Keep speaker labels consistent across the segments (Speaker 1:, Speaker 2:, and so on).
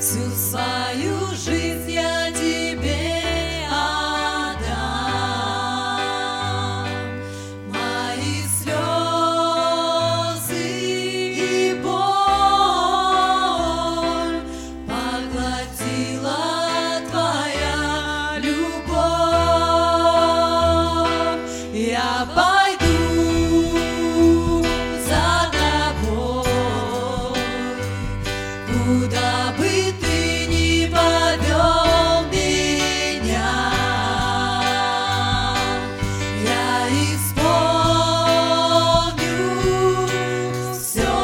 Speaker 1: Всю свою жизнь я тебе отдам. Мои слезы и боль поглотила твоя любовь. Я пойду за тобой, куда бы ты ни повел меня. Я исполню все,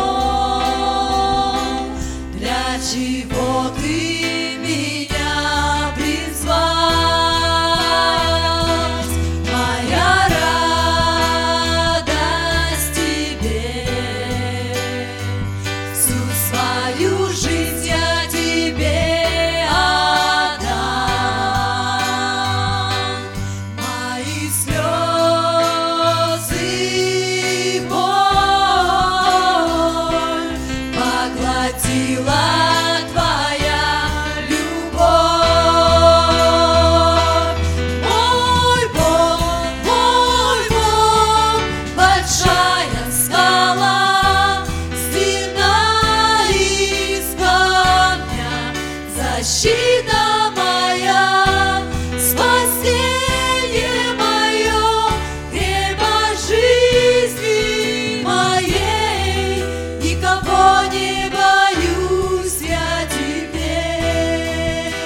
Speaker 1: для чего ты меня призвал. Моя радость тебе, всю свою жизнь я тебе отдам. Мои слезы и боль поглотила твоя любовь. Мой Бог, большая скала, стена из камня, защита моя, спасение мое, крепость жизни моей. Никого не боюсь я теперь,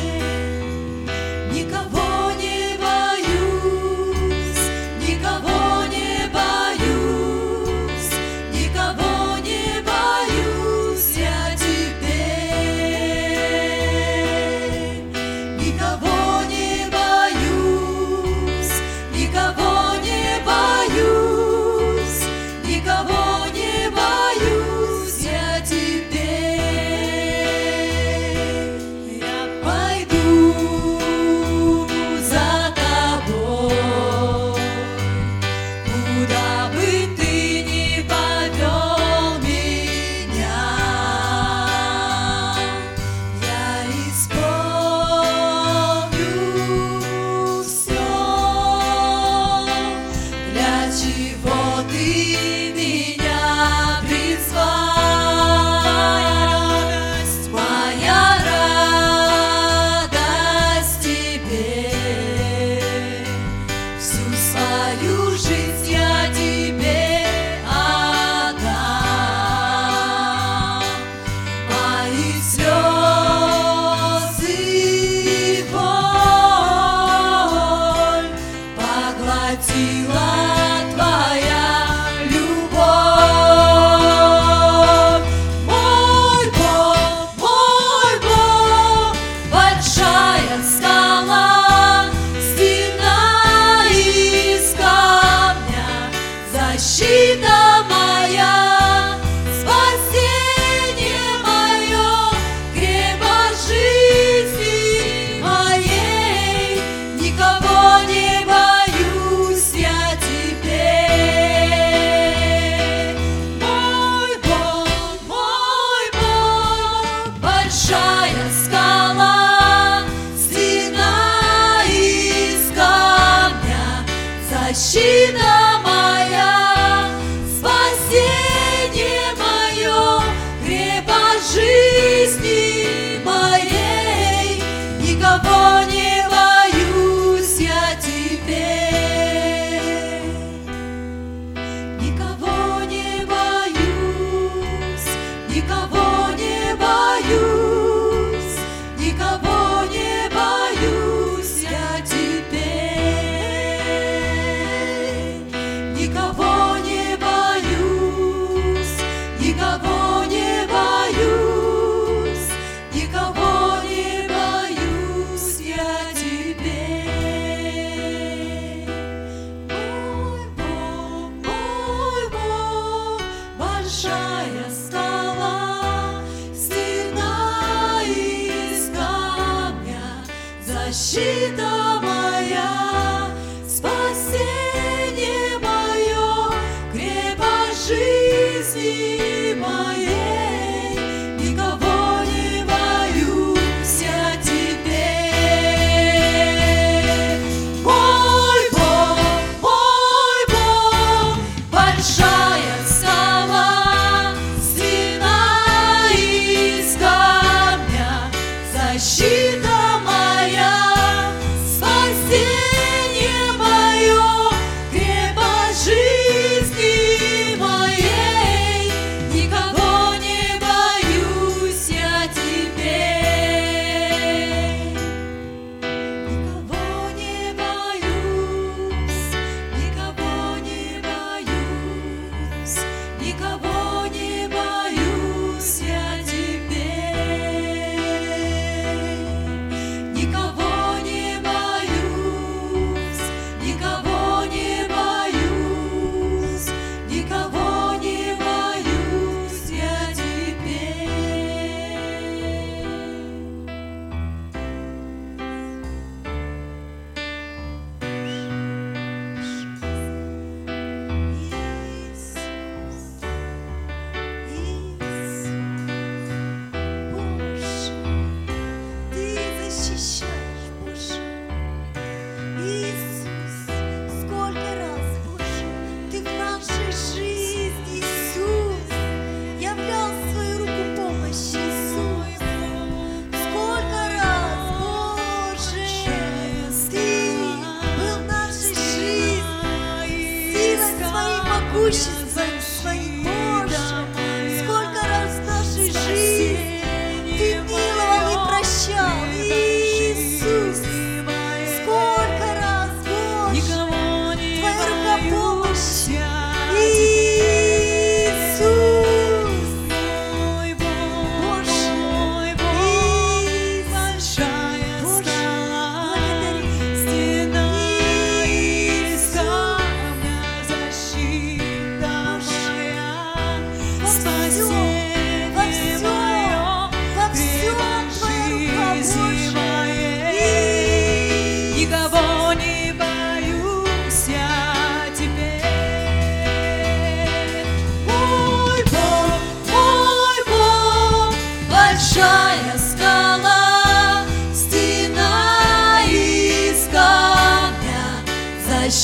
Speaker 1: никого не боюсь, никого не боюсь, никого не боюсь я теперь, никого не боюсь, никого не боюсь, никого не боюсь я теперь. Я пойду за тобой, куда бы ты ни повел меня. Я исполню все, для чего ты меня призвал. Моя радость тебе, всю свою жизнь я тебе отдам. Мои слезы и боль поглотила твоя любовь. Мой Бог, большая скала, стена из камня, защита моя, спасение мое, крепость жизни моей. Никого не боюсь я теперь. Мой Бог, большая скала, стена из камня, защита моя, спасение мое, крепость жизни моей. Никого не боюсь я теперь, никого не боюсь, никого не боюсь, никого не боюсь я теперь, никого не боюсь, никого не боюсь, никого не боюсь я теперь. Мой Бог, большая скала, стена из камня, защита моя, спасение мое, крепость жизни моей. Никого не боюсь.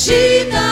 Speaker 1: защита